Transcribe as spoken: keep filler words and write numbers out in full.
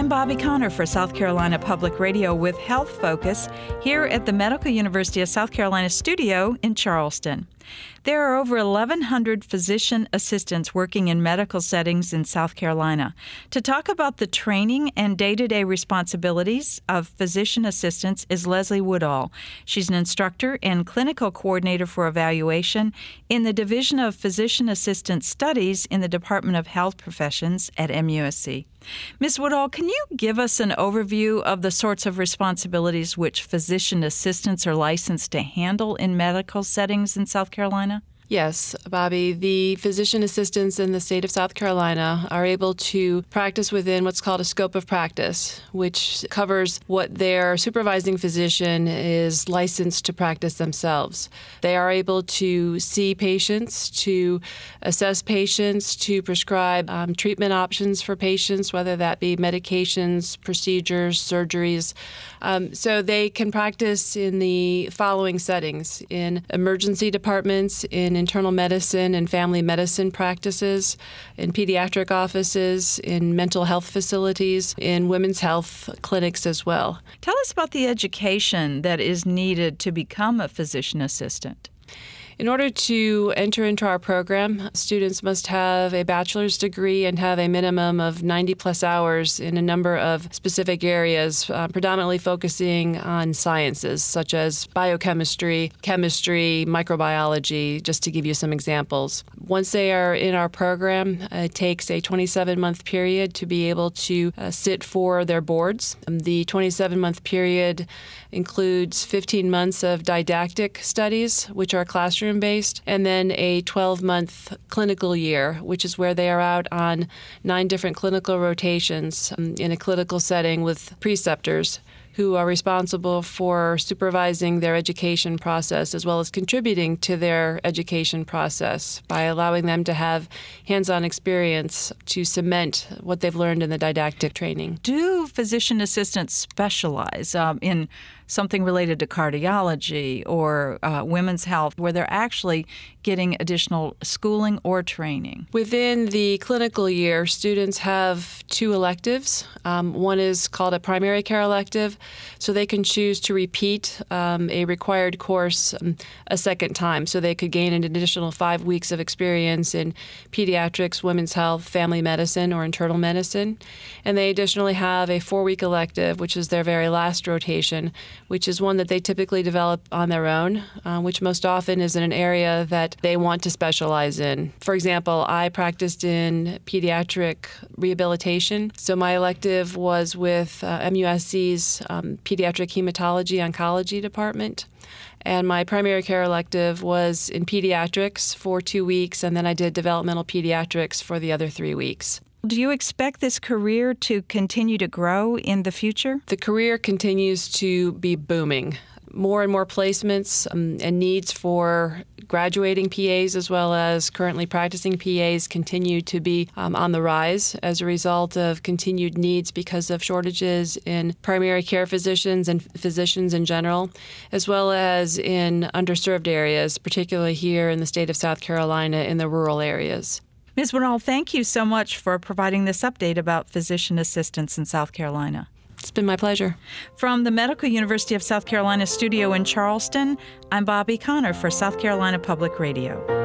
I'm Bobby Connor for South Carolina Public Radio with Health Focus here at the Medical University of South Carolina studio in Charleston. There are over eleven hundred physician assistants working in medical settings in South Carolina. To talk about the training and day-to-day responsibilities of physician assistants is Leslie Woodall. She's an instructor and clinical coordinator for evaluation in the Division of Physician Assistant Studies in the Department of Health Professions at M U S C. Miz Woodall, can you give us an overview of the sorts of responsibilities which physician assistants are licensed to handle in medical settings in South Carolina? Yes, Bobby. The physician assistants in the state of South Carolina are able to practice within what's called a scope of practice, which covers what their supervising physician is licensed to practice themselves. They are able to see patients, to assess patients, to prescribe um, treatment options for patients, whether that be medications, procedures, surgeries. Um, so they can practice in the following settings: in emergency departments, in internal medicine and family medicine practices, in pediatric offices, in mental health facilities, in women's health clinics as well. Tell us about the education that is needed to become a physician assistant. In order to enter into our program, students must have a bachelor's degree and have a minimum of ninety plus hours in a number of specific areas, uh, predominantly focusing on sciences such as biochemistry, chemistry, microbiology, just to give you some examples. Once they are in our program, it takes a twenty-seven month period to be able to uh, sit for their boards. Um, the twenty-seven month period includes fifteen months of didactic studies, which are classroom based, and then a twelve month clinical year, which is where they are out on nine different clinical rotations um, in a clinical setting with preceptors who are responsible for supervising their education process as well as contributing to their education process by allowing them to have hands-on experience to cement what they've learned in the didactic training. Do physician assistants specialize um, in something related to cardiology or uh, women's health, where they're actually getting additional schooling or training? Within the clinical year, students have two electives. Um, one is called a primary care elective, so they can choose to repeat um, a required course um, a second time, so they could gain an additional five weeks of experience in pediatrics, women's health, family medicine, or internal medicine. And they additionally have a four-week elective, which is their very last rotation, which is one that they typically develop on their own, uh, which most often is in an area that they want to specialize in. For example, I practiced in pediatric rehabilitation, so my elective was with uh, M U S C's um, Pediatric Hematology Oncology Department. And my primary care elective was in pediatrics for two weeks, and then I did developmental pediatrics for the other three weeks. Do you expect this career to continue to grow in the future? The career continues to be booming. More and more placements um, and needs for graduating P As as well as currently practicing P As continue to be um, on the rise as a result of continued needs because of shortages in primary care physicians and physicians in general, as well as in underserved areas, particularly here in the state of South Carolina in the rural areas. Miz Woodall, thank you so much for providing this update about physician assistants in South Carolina. It's been my pleasure. From the Medical University of South Carolina studio in Charleston, I'm Bobby Connor for South Carolina Public Radio.